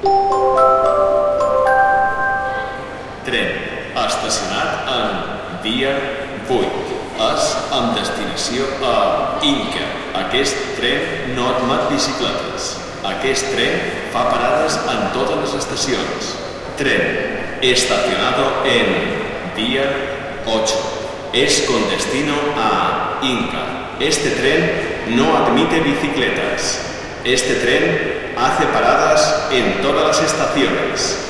Tren estacionat en via 8. És amb destinació a Inca. Aquest tren no admet bicicletes. Aquest tren fa parades en totes les estacions. Tren estacionado en vía 8. Es con destino a Inca. Este tren no admite bicicletas. Este tren hace paradas en todas las estaciones.